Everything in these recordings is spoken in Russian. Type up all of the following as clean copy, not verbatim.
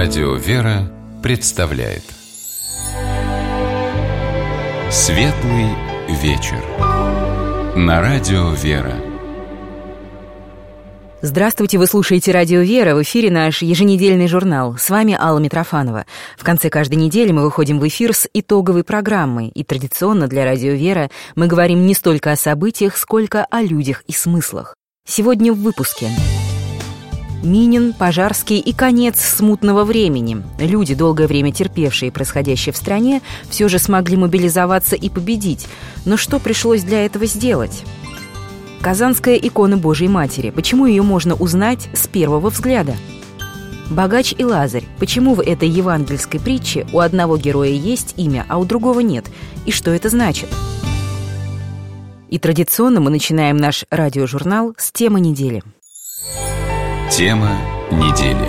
Радио «Вера» представляет Светлый вечер на Радио «Вера». Здравствуйте, вы слушаете Радио «Вера», в эфире наш еженедельный журнал. С вами Алла Митрофанова. В конце каждой недели мы выходим в эфир с итоговой программой. И традиционно для Радио «Вера» мы говорим не столько о событиях, сколько о людях и смыслах. Сегодня в выпуске: Минин, Пожарский и конец смутного времени. Люди, долгое время терпевшие происходящее в стране, все же смогли мобилизоваться и победить. Но что пришлось для этого сделать? Казанская икона Божией Матери. Почему ее можно узнать с первого взгляда? Богач и Лазарь. Почему в этой евангельской притче у одного героя есть имя, а у другого нет? И что это значит? И традиционно мы начинаем наш радиожурнал с темы недели. Тема недели.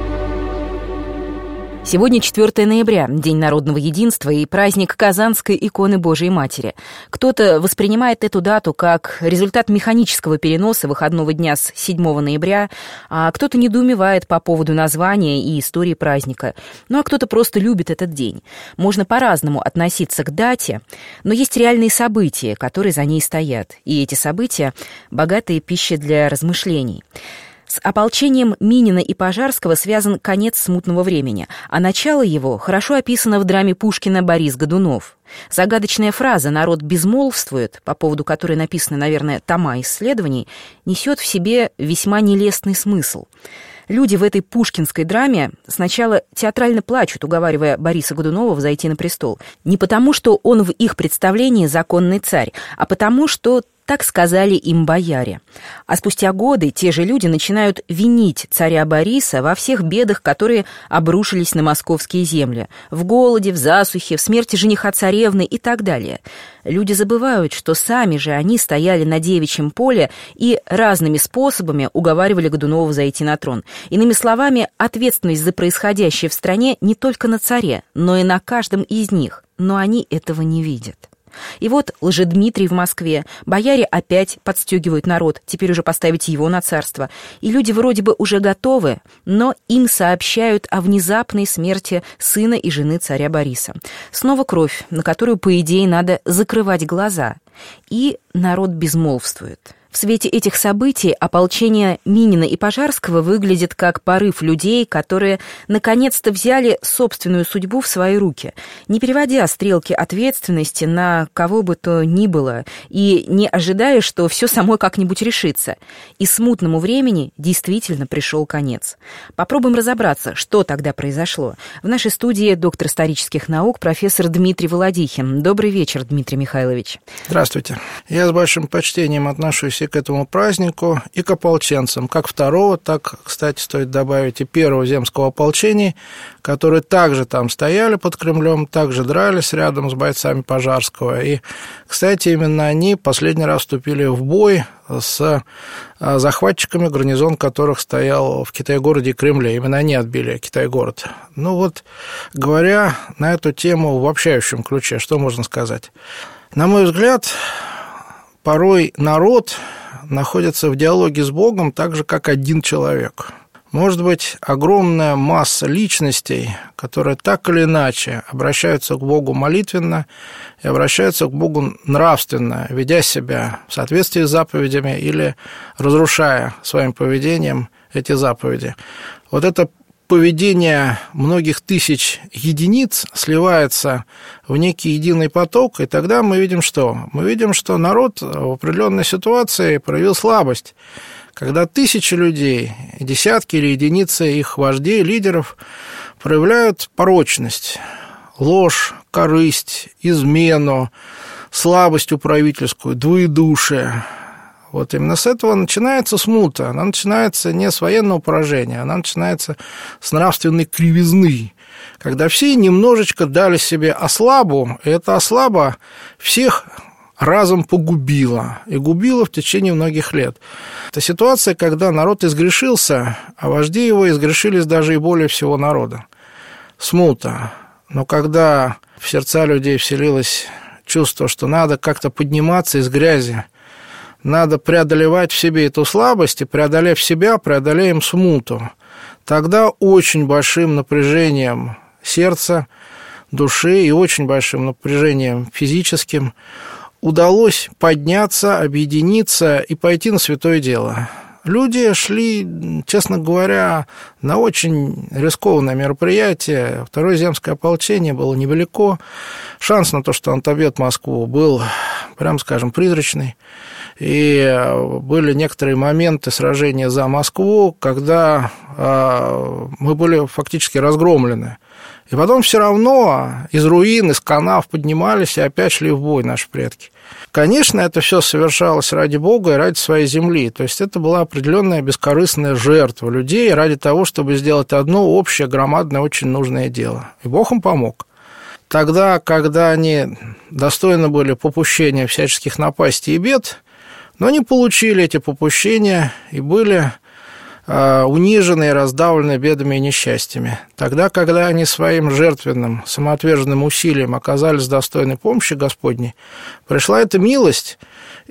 Сегодня 4 ноября, День народного единства и праздник Казанской иконы Божией Матери. Кто-то воспринимает эту дату как результат механического переноса выходного дня с 7 ноября, а кто-то недоумевает по поводу названия и истории праздника. Ну а кто-то просто любит этот день. Можно по-разному относиться к дате, но есть реальные события, которые за ней стоят. И эти события – богатая пища для размышлений. С ополчением Минина и Пожарского связан конец смутного времени, а начало его хорошо описано в драме Пушкина «Борис Годунов». Загадочная фраза «народ безмолвствует», по поводу которой написаны, наверное, тома исследований, несет в себе весьма нелестный смысл. Люди в этой пушкинской драме сначала театрально плачут, уговаривая Бориса Годунова взойти на престол. Не потому, что он в их представлении законный царь, а потому, что так сказали им бояре. А спустя годы те же люди начинают винить царя Бориса во всех бедах, которые обрушились на московские земли. В голоде, в засухе, в смерти жениха царевны и так далее. Люди забывают, что сами же они стояли на девичьем поле и разными способами уговаривали Годунова зайти на трон. Иными словами, ответственность за происходящее в стране не только на царе, но и на каждом из них. Но они этого не видят. И вот Лжедмитрий в Москве, бояре опять подстегивают народ, теперь уже поставить его на царство. И люди вроде бы уже готовы, но им сообщают о внезапной смерти сына и жены царя Бориса. Снова кровь, на которую, по идее, надо закрывать глаза. И народ безмолвствует. В свете этих событий ополчение Минина и Пожарского выглядит как порыв людей, которые наконец-то взяли собственную судьбу в свои руки, не переводя стрелки ответственности на кого бы то ни было и не ожидая, что все само как-нибудь решится. И смутному времени действительно пришел конец. Попробуем разобраться, что тогда произошло. В нашей студии доктор исторических наук, профессор Дмитрий Володихин. Добрый вечер, Дмитрий Михайлович. Здравствуйте. Я с большим почтением отношусь к этому празднику и к ополченцам, как второго, так, кстати, стоит добавить, и первого земского ополчения, которые также там стояли под Кремлем, также дрались рядом с бойцами Пожарского. И, кстати, именно они последний раз вступили в бой с захватчиками, гарнизон которых стоял в Китай-городе и Кремле. Именно они отбили Китай-город. Ну вот, говоря на эту тему в обобщающем ключе, что можно сказать? На мой взгляд, порой народ находится в диалоге с Богом так же, как один человек. Может быть, огромная масса личностей, которые так или иначе обращаются к Богу молитвенно и обращаются к Богу нравственно, ведя себя в соответствии с заповедями или разрушая своим поведением эти заповеди. Вот это поведение многих тысяч единиц сливается в некий единый поток, и тогда мы видим что? Мы видим, что народ в определенной ситуации проявил слабость, когда тысячи людей, десятки или единицы их вождей, лидеров проявляют порочность, ложь, корысть, измену, слабость управительскую, двоедушие. Вот именно с этого начинается смута. Она начинается не с военного поражения, она начинается с нравственной кривизны, когда все немножечко дали себе ослабу, и эта ослаба всех разом погубила, и губила в течение многих лет. Это ситуация, когда народ изгрешился, а вожди его изгрешились даже и более всего народа. Смута. Но когда в сердца людей вселилось чувство, что надо как-то подниматься из грязи, надо преодолевать в себе эту слабость, и, преодолев себя, преодолеем смуту. тогда очень большим напряжением сердца, души и очень большим напряжением физическим удалось подняться, объединиться и пойти на святое дело. Люди шли, честно говоря, на очень рискованное мероприятие. Второе земское ополчение было невелико. Шанс на то, что он отобьет Москву, был, прямо скажем, призрачный. И были некоторые моменты сражения за Москву, когда мы были фактически разгромлены. И потом все равно из руин, из канав поднимались и опять шли в бой наши предки. Конечно, это все совершалось ради Бога и ради своей земли. То есть это была определенная бескорыстная жертва людей ради того, чтобы сделать одно общее, громадное, очень нужное дело. И Бог им помог. Тогда, когда они достойны были попущения всяческих напастей и бед, но они получили эти попущения и были унижены и раздавлены бедами и несчастьями. Тогда, когда они своим жертвенным, самоотверженным усилием оказались достойны помощи Господней, пришла эта милость,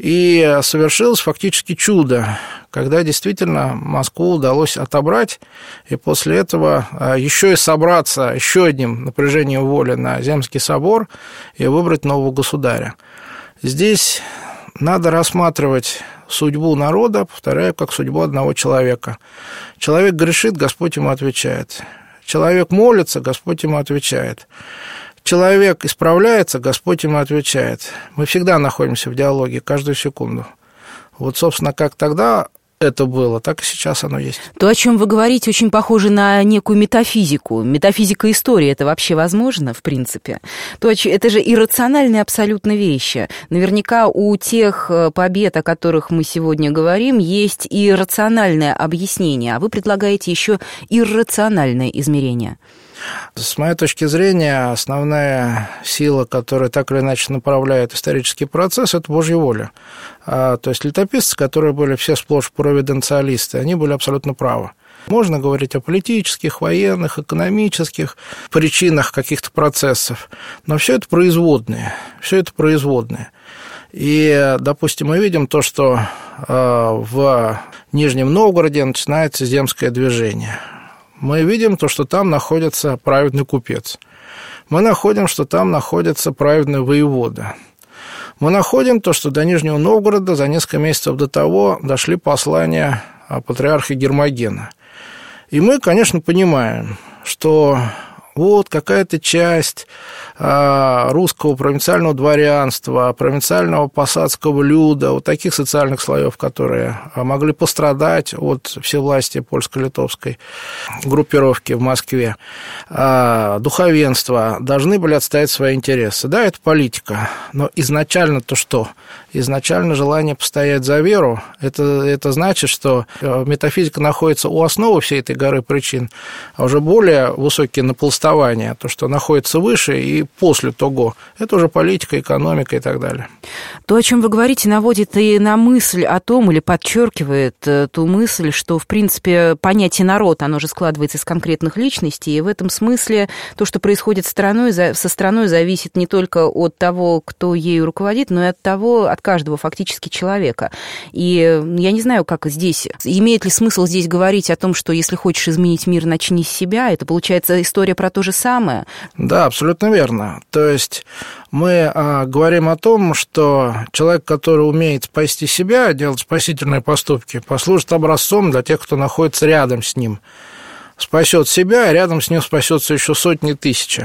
и совершилось фактически чудо, когда действительно Москву удалось отобрать, и после этого еще и собраться еще одним напряжением воли на Земский собор и выбрать нового государя. Здесь надо рассматривать судьбу народа, повторяю, как судьбу одного человека. Человек грешит, Господь ему отвечает. Человек молится, Господь ему отвечает. Человек исправляется, Господь ему отвечает. Мы всегда находимся в диалоге, каждую секунду. Вот, собственно, как тогда это было, так и сейчас оно есть. То, о чем вы говорите, очень похоже на некую метафизику. Метафизика истории, это вообще возможно, в принципе? Это же иррациональные абсолютно вещи. Наверняка у тех побед, о которых мы сегодня говорим, есть и рациональное объяснение, а вы предлагаете еще иррациональное измерение. С моей точки зрения, основная сила, которая так или иначе направляет исторический процесс, это Божья воля. То есть летописцы, которые были все сплошь провиденциалисты, они были абсолютно правы. Можно говорить о политических, военных, экономических причинах каких-то процессов, но все это производные, И, допустим, мы видим то, что в Нижнем Новгороде начинается земское движение. Мы видим то, что там находится праведный купец. Мы находим, что там находится праведный воевода. Мы находим то, что до Нижнего Новгорода за несколько месяцев до того дошли послания патриарха Гермогена. И мы, конечно, понимаем, что вот какая-то часть русского провинциального дворянства, провинциального посадского люда, вот таких социальных слоев, которые могли пострадать от всевластия польско-литовской группировки в Москве, духовенство, должны были отстоять свои интересы. Да, это политика, но изначально-то что? Изначально желание постоять за веру, это значит, что метафизика находится у основы всей этой горы причин, а уже более высокие напластования, то, что находится выше и после того, это уже политика, экономика и так далее. То, о чем вы говорите, наводит и на мысль о том, или подчеркивает ту мысль, что, в принципе, понятие народ, оно же складывается из конкретных личностей, и в этом смысле то, что происходит со страной, зависит не только от того, кто ею руководит, но и от каждого фактически человека. И я не знаю, как здесь, имеет ли смысл здесь говорить о том, что если хочешь изменить мир, начни с себя, это получается история про то же самое? Да, абсолютно верно. То есть мы говорим о том, что человек, который умеет спасти себя, делать спасительные поступки, послужит образцом для тех, кто находится рядом с ним. Спасет себя, а рядом с ним спасется еще сотни тысяч.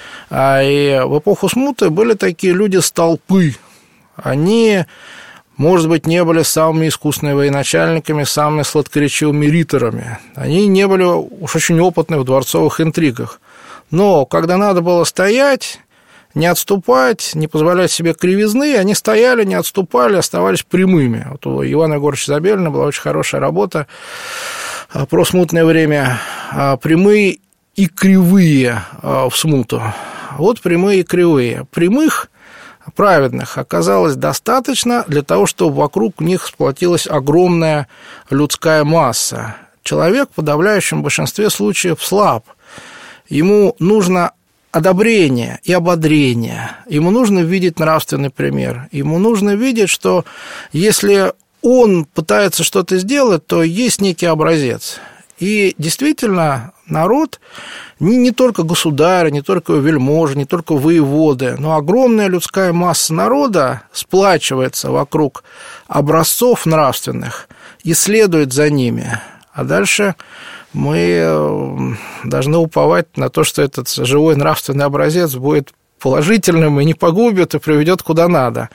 И в эпоху смуты были такие люди-столпы. Они, может быть, не были самыми искусными военачальниками, самыми сладкоречивыми риторами. Они не были уж очень опытны в дворцовых интригах. Но когда надо было стоять, не отступать, не позволять себе кривизны, они стояли, не отступали, оставались прямыми. Вот у Ивана Егоровича Забелина была очень хорошая работа про смутное время. Прямые и кривые в смуту. Вот прямые и кривые. Прямых, праведных оказалось достаточно для того, чтобы вокруг них сплотилась огромная людская масса. Человек в подавляющем большинстве случаев слаб. Ему нужно одобрение и ободрение, ему нужно видеть нравственный пример, ему нужно видеть, что если он пытается что-то сделать, то есть некий образец. И действительно, народ, не только государь, не только вельможи, не только воеводы, но огромная людская масса народа сплачивается вокруг образцов нравственных и следует за ними. А дальше мы должны уповать на то, что этот живой нравственный образец будет положительным и не погубит, и приведет куда надо.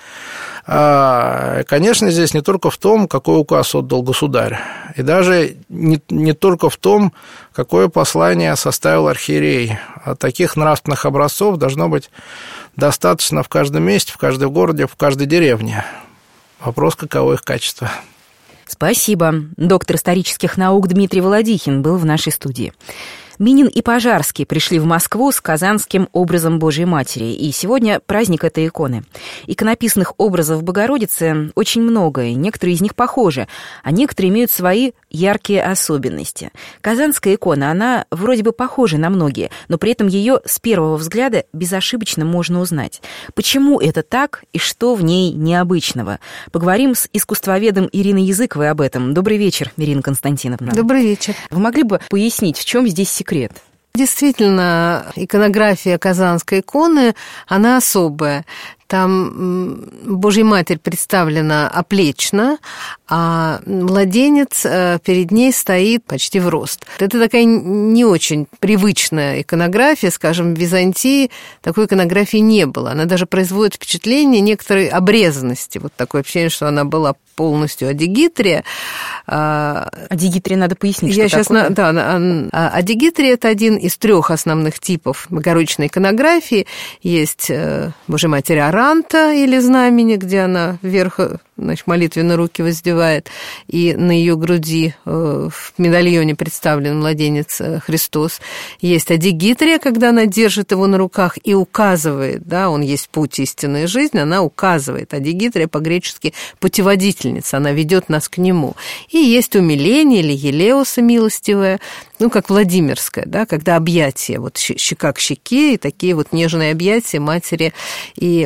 Конечно, здесь не только в том, какой указ отдал государь, и даже не только в том, какое послание составил архиерей. А таких нравственных образцов должно быть достаточно в каждом месте, в каждом городе, в каждой деревне. Вопрос, каково их качество. Спасибо. Доктор исторических наук Дмитрий Володихин был в нашей студии. Минин и Пожарский пришли в Москву с казанским образом Божией Матери, и сегодня праздник этой иконы. Иконописных образов Богородицы очень много, и некоторые из них похожи, а некоторые имеют свои яркие особенности. Казанская икона, она вроде бы похожа на многие, но при этом ее с первого взгляда безошибочно можно узнать. Почему это так и что в ней необычного? Поговорим с искусствоведом Ириной Языковой об этом. Добрый вечер, Ирина Константиновна. Добрый вечер. Вы могли бы пояснить, в чем здесь секрет? Действительно, иконография казанской иконы, она особая. Там Божья Матерь представлена оплечно, а младенец перед ней стоит почти в рост. Это такая не очень привычная иконография, скажем, в Византии такой иконографии не было. Она даже производит впечатление некоторой обрезанности. Вот такое ощущение, что она была полностью адигитрия. Адигитрия надо пояснить, что такое. Адигитрия – это один из 3 основных типов богородичной иконографии. Есть Божья Матерь Аранта или знамени, где она вверх, значит, молитвенно руки воздевает, и на ее груди в медальоне представлен младенец Христос. Есть адигитрия, когда она держит его на руках и указывает, да, он есть путь истинной жизни, она указывает. Адигитрия по-гречески путеводительница, она ведет нас к нему. И есть умиление или елеуса милостивая, как Владимирская, да, когда объятия, вот щека к щеке, и такие вот нежные объятия матери и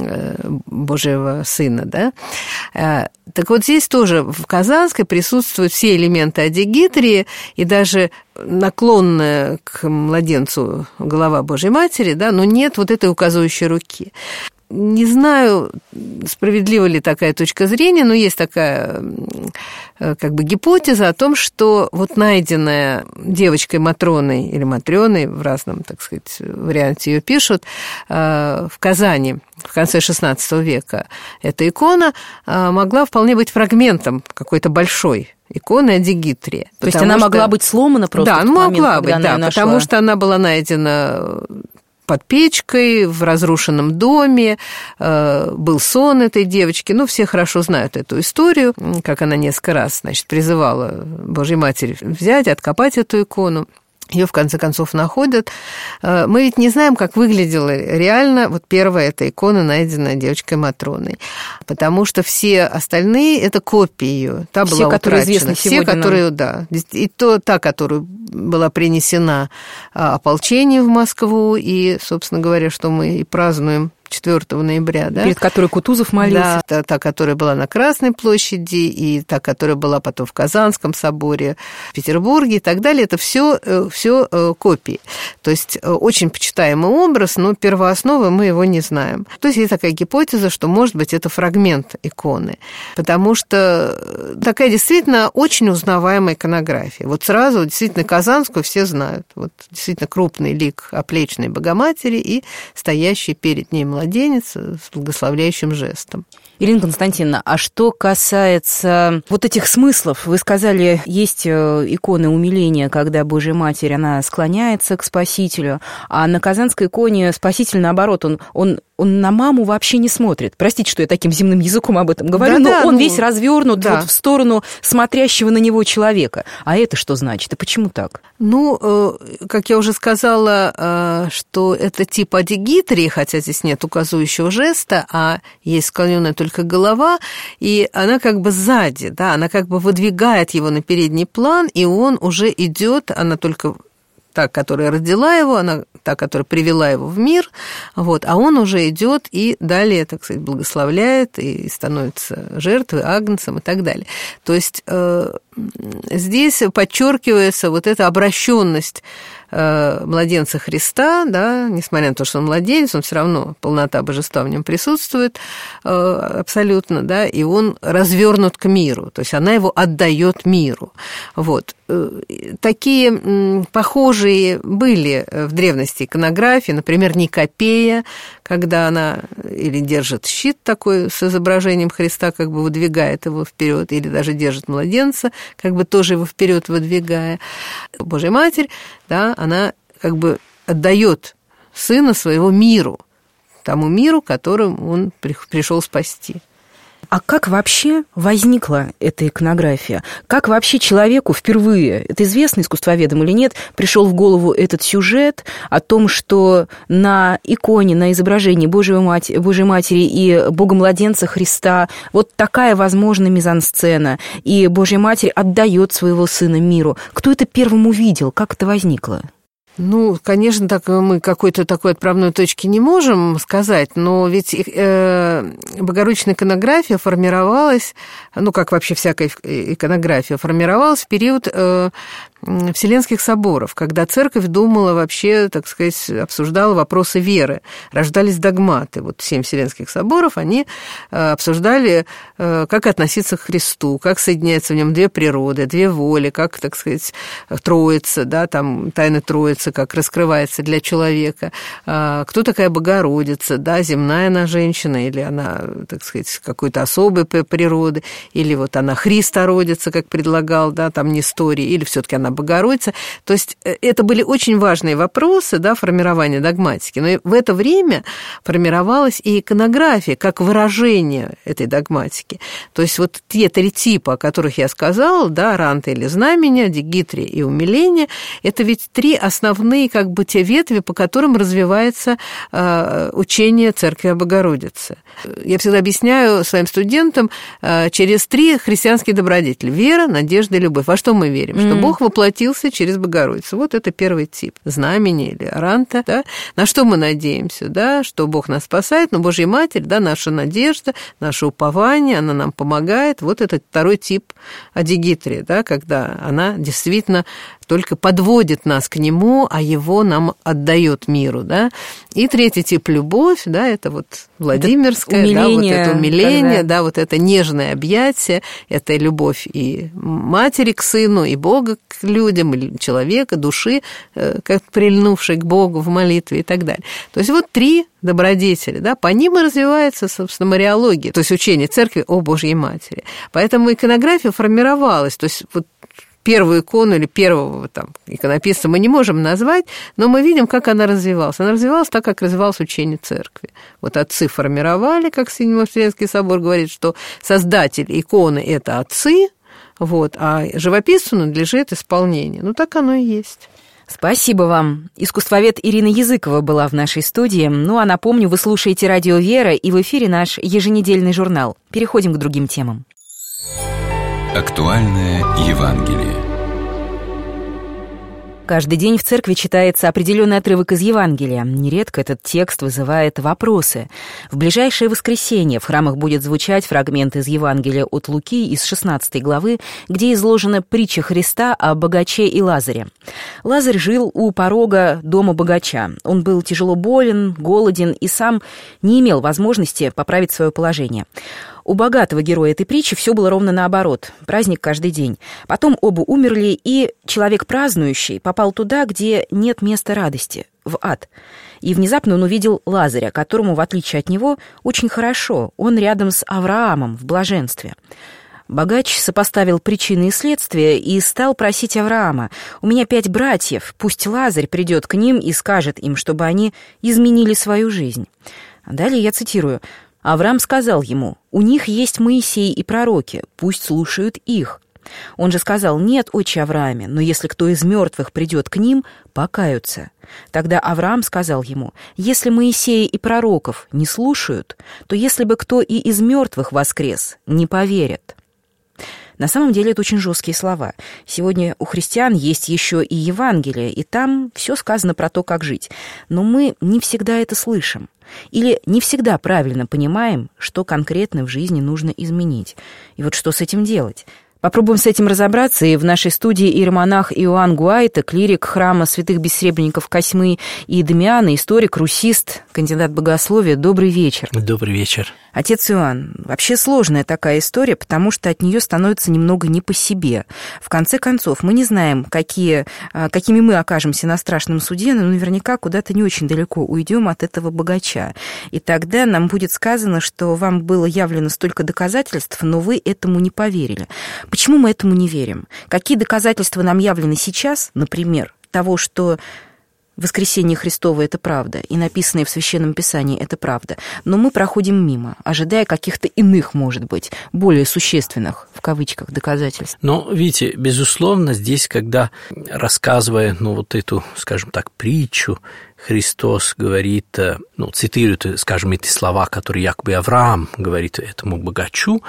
Божьего Сына, да. Так вот здесь тоже в Казанской присутствуют все элементы адигитрии, и даже наклонная к младенцу голова Божьей Матери, да, но нет вот этой указывающей руки. Не знаю, справедлива ли такая точка зрения, но есть такая гипотеза о том, что вот найденная девочкой Матроной или Матрёной, в разном, так сказать, варианте ее пишут, в Казани в конце XVI века эта икона могла вполне быть фрагментом какой-то большой иконы адигитрии. То есть она могла быть сломана просто? Да, могла быть, да, потому что она была найдена под печкой, в разрушенном доме, был сон этой девочки. Все хорошо знают эту историю, как она несколько раз, призывала Божью Матерь взять, откопать эту икону. Ее, в конце концов, находят. Мы ведь не знаем, как выглядела реально вот первая эта икона, найденная девочкой Матроной, потому что все остальные – это копии ее. Та все, была которые утрачена. известны все, сегодня которые, нам. Да. И та, которая была принесена ополчением в Москву, и, собственно говоря, что мы и празднуем 4 ноября, да? Перед которой Кутузов молился. Да, та, которая была на Красной площади, и та, которая была потом в Казанском соборе, в Петербурге и так далее, это все копии. То есть очень почитаемый образ, но первоосновы мы его не знаем. То есть есть такая гипотеза, что, может быть, это фрагмент иконы, потому что такая действительно очень узнаваемая иконография. Вот сразу действительно Казанскую все знают. Вот действительно крупный лик оплечной Богоматери и стоящий перед ней младенец с благословляющим жестом. Ирина Константиновна, а что касается вот этих смыслов, вы сказали, есть иконы умиления, когда Божья Матерь, она склоняется к Спасителю, а на Казанской иконе Спаситель, наоборот, он на маму вообще не смотрит. Простите, что я таким земным языком об этом говорю, но он весь развернут вот в сторону смотрящего на него человека. А это что значит? И почему так? Как я уже сказала, что это тип адигитрии, хотя здесь нет указывающего жеста, а есть склоненная только голова, и она как бы сзади, да, она как бы выдвигает его на передний план, и он уже идет, она только та, которая родила его, она та, которая привела его в мир, вот, а он уже идет и далее, так сказать, благословляет и становится жертвой, агнцем и так далее. То есть здесь подчеркивается вот эта обращенность младенца Христа, да, несмотря на то, что он младенец, он все равно, полнота божества в нем присутствует абсолютно, да, и он развернут к миру, то есть она его отдает миру. Вот. Такие похожие были в древности иконографии, например, Никопея, когда она или держит щит такой с изображением Христа, как бы выдвигает его вперед, или даже держит младенца, как бы тоже его вперед выдвигая. Божья Матерь, да, она как бы отдает сына своего миру, тому миру, которым он пришел спасти. А как вообще возникла эта иконография? Как вообще человеку впервые, это известно искусствоведам или нет, пришел в голову этот сюжет о том, что на иконе, на изображении Божьей Матери и Бога-младенца Христа вот такая возможная мизансцена, и Божья Матерь отдает своего сына миру? Кто это первым увидел? Как это возникло? Ну, конечно, так мы какой-то такой отправной точки не можем сказать, но ведь богородичная иконография формировалась, ну, как вообще всякая иконография, формировалась в период Вселенских соборов, когда церковь думала вообще, так сказать, обсуждала вопросы веры, рождались догматы. Вот 7 Вселенских соборов, они обсуждали, как относиться к Христу, как соединяются в нем 2 природы, 2 воли, как, так сказать, Троица, да, там тайна Троицы, как раскрывается для человека, кто такая Богородица, да, земная она женщина, или она, так сказать, какой-то особой природы, или вот она Христородица, как предлагал, да, там Несторий, или все-таки она Богородица. То есть это были очень важные вопросы, да, формирования догматики. Но в это время формировалась и иконография как выражение этой догматики. То есть вот те 3 типа, о которых я сказала, да, ранта или знамения, дигитрия и умиление, это ведь 3 основные как бы те ветви, по которым развивается учение Церкви о Богородице. Я всегда объясняю своим студентам через 3 христианские добродетели: вера, надежда и любовь. Во что мы верим? Что Бог воплотился через Богородицу. Вот это первый тип. Знамение или ранта, да. На что мы надеемся, да, что Бог нас спасает, но Божья Матерь, да, наша надежда, наше упование, она нам помогает. Вот этот 2 тип адигитрия, да, когда она действительно только подводит нас к нему, а его нам отдает миру, да. И 3 тип любовь, да, это вот Владимирская, да, вот это умиление, да, вот это нежное объятие, это любовь и матери к сыну, и Бога к людям, и человека, души, как прильнувшей к Богу в молитве и так далее. То есть вот 3 добродетели, да, по ним и развивается, собственно, мариология, то есть учение Церкви о Божьей Матери. Поэтому иконография формировалась, то есть вот первую икону или первого там иконописца мы не можем назвать, но мы видим, как она развивалась. Она развивалась так, как развивалось учение Церкви. Вот отцы формировали, как Седьмой Вселенский собор говорит, что создатель иконы – это отцы, вот, а живописцу надлежит исполнение. Ну, так оно и есть. Спасибо вам. Искусствовед Ирина Языкова была в нашей студии. Ну, а напомню, вы слушаете «Радио Вера», и в эфире наш еженедельный журнал. Переходим к другим темам. Актуальное Евангелие. Каждый день в церкви читается определенный отрывок из Евангелия. Нередко этот текст вызывает вопросы. В ближайшее воскресенье в храмах будет звучать фрагмент из Евангелия от Луки из 16 главы, где изложена притча Христа о богаче и Лазаре. Лазарь жил у порога дома богача. Он был тяжело болен, голоден и сам не имел возможности поправить свое положение. У богатого героя этой притчи все было ровно наоборот. Праздник каждый день. Потом оба умерли, и человек празднующий попал туда, где нет места радости, в ад. И внезапно он увидел Лазаря, которому, в отличие от него, очень хорошо. Он рядом с Авраамом в блаженстве. Богач сопоставил причины и следствия и стал просить Авраама: «У меня 5 братьев, пусть Лазарь придет к ним и скажет им, чтобы они изменили свою жизнь». Далее я цитирую. Авраам сказал ему: «У них есть Моисей и пророки, пусть слушают их». Он же сказал: «Нет, отче Аврааме, но если кто из мертвых придет к ним, покаются». Тогда Авраам сказал ему: «Если Моисея и пророков не слушают, то если бы кто и из мертвых воскрес, не поверят». На самом деле это очень жесткие слова. Сегодня у христиан есть еще и Евангелие, и там все сказано про то, как жить. Но мы не всегда это слышим. Или не всегда правильно понимаем, что конкретно в жизни нужно изменить. И вот что с этим делать? Попробуем с этим разобраться, и в нашей студии иеромонах Иоанн Гуайта, клирик храма святых бессребренников Косьмы и Дамиана, историк, русист, кандидат богословия. Добрый вечер. Добрый вечер. Отец Иоанн, вообще сложная такая история, потому что от нее становится немного не по себе. В конце концов, мы не знаем, какими мы окажемся на страшном суде, но наверняка куда-то не очень далеко уйдем от этого богача. И тогда нам будет сказано, что вам было явлено столько доказательств, но вы этому не поверили. Почему мы этому не верим? Какие доказательства нам явлены сейчас, например, того, что воскресение Христово – это правда, и написанное в Священном Писании – это правда, но мы проходим мимо, ожидая каких-то иных, может быть, более существенных, в кавычках, доказательств? Но, видите, безусловно, здесь, когда, рассказывая, вот эту, скажем так, притчу, Христос говорит, цитирует, скажем, эти слова, которые якобы Авраам говорит этому богачу: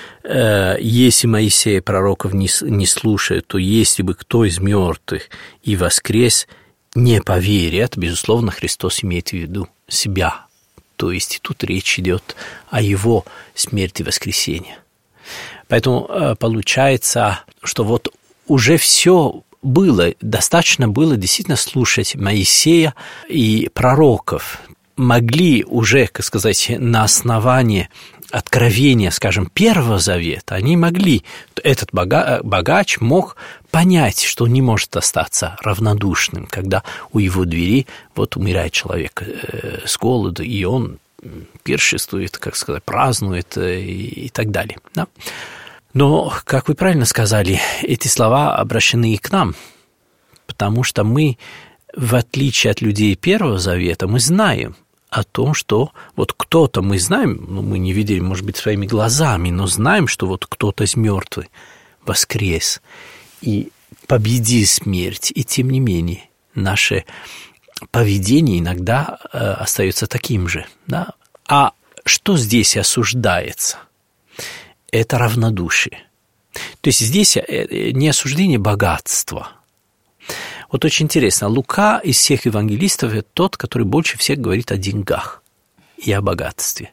«Если Моисея пророков не слушает, то если бы кто из мертвых и воскрес, не поверят». Безусловно, Христос имеет в виду себя. То есть тут речь идет о его смерти и воскресении. Поэтому получается, что вот уже все было, достаточно было действительно слушать Моисея и пророков. Могли уже, как сказать, на основании откровения, скажем, Первого Завета, они могли, этот богач мог понять, что он не может остаться равнодушным, когда у его двери умирает человек с голоду, и он пиршествует, как сказать, празднует и так далее. Да? Но, как вы правильно сказали, эти слова обращены и к нам, потому что мы, в отличие от людей Первого Завета, мы знаем о том, что кто-то, мы знаем, мы не видели, может быть, своими глазами, но знаем, что кто-то из мертвых воскрес и победил смерть, и тем не менее наше поведение иногда остается таким же. Да? А что здесь осуждается? Это равнодушие. То есть здесь не осуждение богатства. Очень интересно, Лука из всех евангелистов – это тот, который больше всех говорит о деньгах и о богатстве.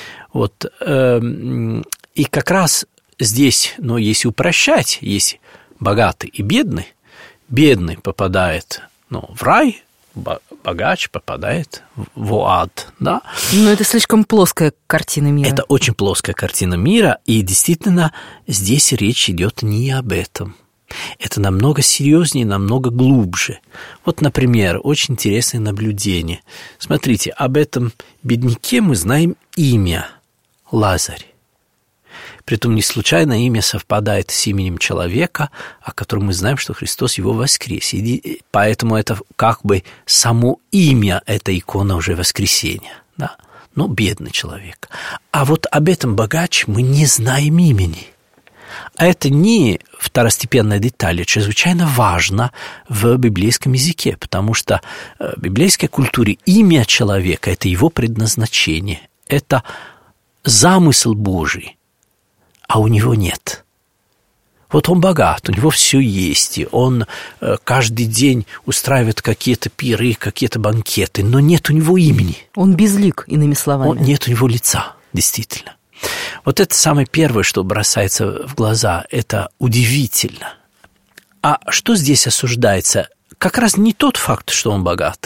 И как раз здесь, если упрощать, есть богатый и бедный попадает в рай, богач попадает в ад. Да? Но это слишком плоская картина мира. Это очень плоская картина мира, и действительно здесь речь идет не об этом. Это намного серьезнее, намного глубже. Например, очень интересное наблюдение. Смотрите, об этом бедняке мы знаем имя – Лазарь. Притом не случайно имя совпадает с именем человека, о котором мы знаем, что Христос его воскрес. И поэтому это как бы само имя – это икона уже воскресения. Да? Но бедный человек. А об этом богаче мы не знаем имени. А это не второстепенная деталь, чрезвычайно важно в библейском языке, потому что в библейской культуре имя человека – это его предназначение, это замысел Божий, а у него нет. Он богат, у него все есть, и он каждый день устраивает какие-то пиры, какие-то банкеты, но нет у него имени. Он безлик, иными словами. Нет у него лица, действительно. Это самое первое, что бросается в глаза, это удивительно. А что здесь осуждается? Как раз не тот факт, что он богатый.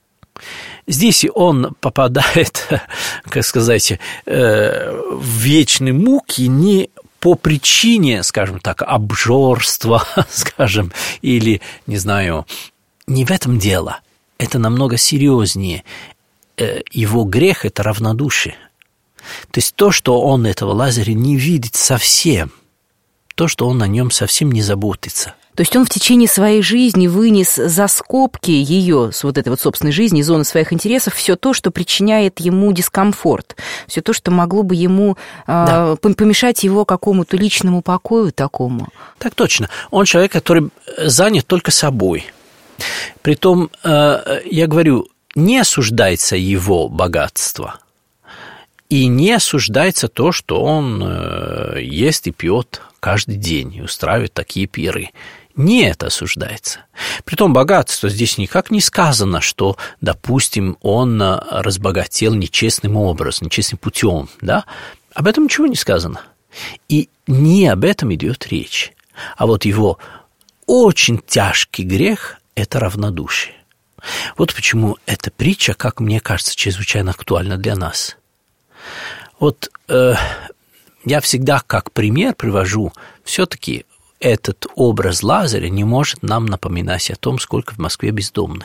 Здесь он попадает, как сказать, в вечные муки не по причине, скажем так, обжорства, скажем, или, не знаю, не в этом дело. Это намного серьезнее. Его грех – это равнодушие. То есть то, что он этого Лазаря не видит совсем, то, что он о нем совсем не заботится. То есть он в течение своей жизни вынес за скобки ее, с этой собственной жизни, зоны своих интересов, все то, что причиняет ему дискомфорт, все то, что могло бы ему помешать его какому-то личному покою такому. Так точно. Он человек, который занят только собой. Притом, я говорю, не осуждается его богатство. И не осуждается то, что он ест и пьет каждый день и устраивает такие пиры. Не это осуждается. Притом богатство здесь никак не сказано, что, допустим, он разбогател нечестным образом, нечестным путем, да? Об этом ничего не сказано. И не об этом идет речь. А вот его очень тяжкий грех – это равнодушие. Вот почему эта притча, как мне кажется, чрезвычайно актуальна для нас. Вот я всегда как пример привожу, все-таки этот образ Лазаря не может нам напоминать о том, сколько в Москве бездомных.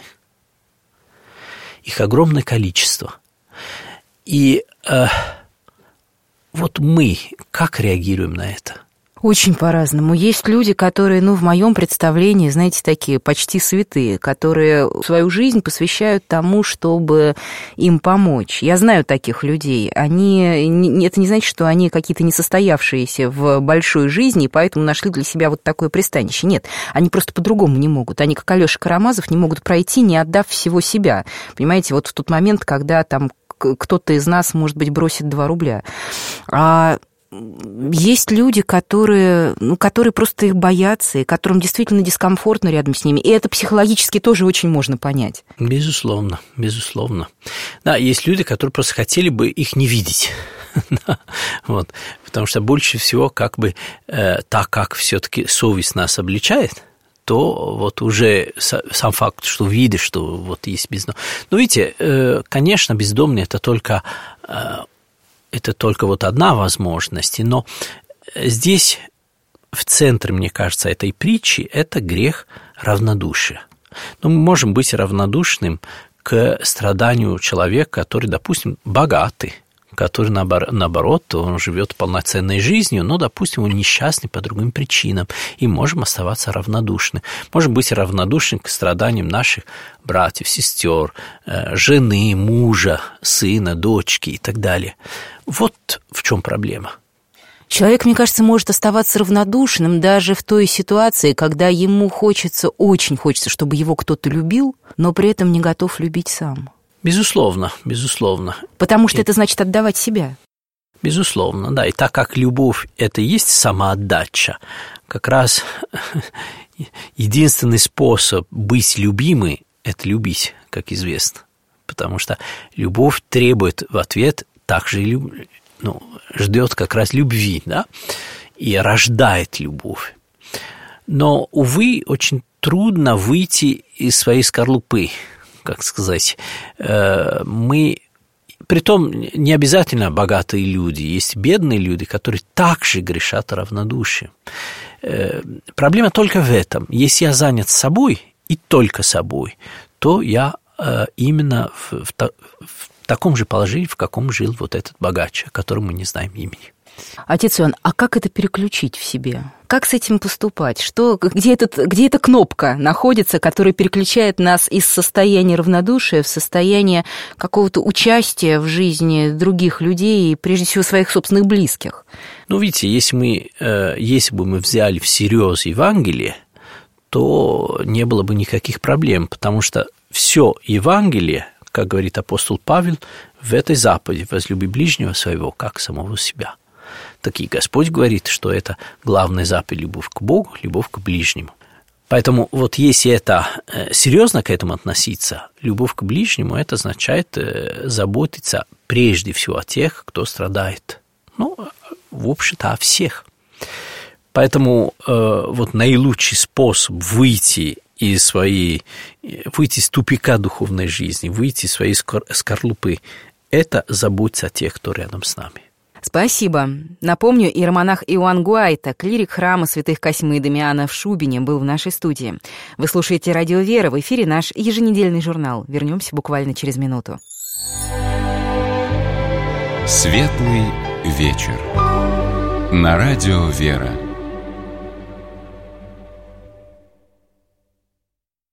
Их огромное количество. И вот мы как реагируем на это? Очень по-разному. Есть люди, которые, в моем представлении, знаете, такие почти святые, которые свою жизнь посвящают тому, чтобы им помочь. Я знаю таких людей. Это не значит, что они какие-то несостоявшиеся в большой жизни, и поэтому нашли для себя вот такое пристанище. Нет, они просто по-другому не могут. Они, как Алёша Карамазов, не могут пройти, не отдав всего себя. Понимаете, вот в тот момент, когда там кто-то из нас, может быть, бросит 2 рубля. Есть люди, которые просто их боятся, и которым действительно дискомфортно рядом с ними. И это психологически тоже очень можно понять. Безусловно, безусловно. Да, есть люди, которые просто хотели бы их не видеть. Вот. Потому что больше всего, так как все-таки совесть нас обличает, то вот уже сам факт, что видишь, что вот есть бездомные. Но видите, конечно, бездомные это только вот одна возможность, но здесь в центре, мне кажется, этой притчи это грех равнодушия. Мы можем быть равнодушным к страданию человека, который, допустим, богатый, который, наоборот, он живет полноценной жизнью, но, допустим, он несчастный по другим причинам, и можем оставаться равнодушны. Можем быть равнодушны к страданиям наших братьев, сестер, жены, мужа, сына, дочки и так далее. Вот в чем проблема. Человек, мне кажется, может оставаться равнодушным даже в той ситуации, когда ему очень хочется, чтобы его кто-то любил, но при этом не готов любить сам. Безусловно, безусловно. Потому что это значит отдавать себя. Безусловно, да. И так как любовь – это и есть самоотдача, как раз единственный способ быть любимым – это любить, как известно. Потому что любовь требует в ответ также ждет как раз любви, да, и рождает любовь. Но, увы, очень трудно выйти из своей скорлупы, как сказать. Притом не обязательно богатые люди, есть бедные люди, которые также грешат равнодушием. Проблема только в этом. Если я занят собой и только собой, то я именно в таком же положении, в каком жил вот этот богач, о котором мы не знаем имени. Отец Иоанн, а как это переключить в себе? Как с этим поступать? Где эта кнопка находится, которая переключает нас из состояния равнодушия в состояние какого-то участия в жизни других людей и, прежде всего, своих собственных близких? Видите, если бы мы взяли всерьез Евангелие, то не было бы никаких проблем, потому что все Евангелие, как говорит апостол Павел, в этой заповеди «возлюби ближнего своего, как самого себя». Так и Господь говорит, что это главная заповедь – любовь к Богу, любовь к ближнему. Поэтому вот если это серьезно к этому относиться, любовь к ближнему – это означает заботиться прежде всего о тех, кто страдает. В общем-то, о всех. Поэтому вот наилучший способ выйти из тупика духовной жизни, выйти из своей скорлупы – это заботиться о тех, кто рядом с нами. Спасибо. Напомню, иеромонах Иоанн Гуайта, клирик храма святых Косьмы и Дамиана в Шубине, был в нашей студии. Вы слушаете «Радио Вера», в эфире наш еженедельный журнал. Вернемся буквально через минуту. Светлый вечер. На радио «Вера».